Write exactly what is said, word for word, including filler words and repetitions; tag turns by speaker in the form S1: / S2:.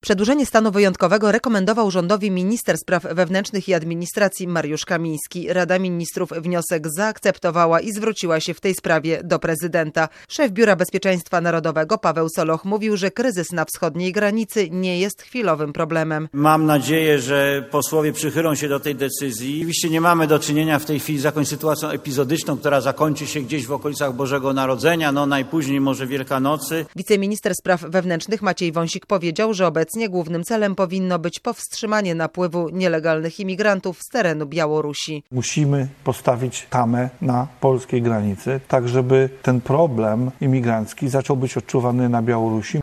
S1: Przedłużenie stanu wyjątkowego rekomendował rządowi minister spraw wewnętrznych i administracji Mariusz Kamiński. Rada Ministrów wniosek zaakceptowała i zwróciła się w tej sprawie do prezydenta. Szef Biura Bezpieczeństwa Narodowego Paweł Soloch mówił, że kryzys na wschodniej granicy nie jest chwilowym problemem.
S2: Mam nadzieję, że posłowie przychylą się do tej decyzji. Oczywiście nie mamy do czynienia w tej chwili z jakąś sytuacją epizodyczną, która zakończy się gdzieś w okolicach Bożego Narodzenia, no najpóźniej może Wielkanocy.
S1: Wiceminister spraw wewnętrznych Maciej Wąsik powiedział, że obecnie głównym celem powinno być powstrzymanie napływu nielegalnych imigrantów z terenu Białorusi.
S3: Musimy postawić tamę na polskiej granicy, tak żeby ten problem imigrancki zaczął być odczuwany na Białorusi.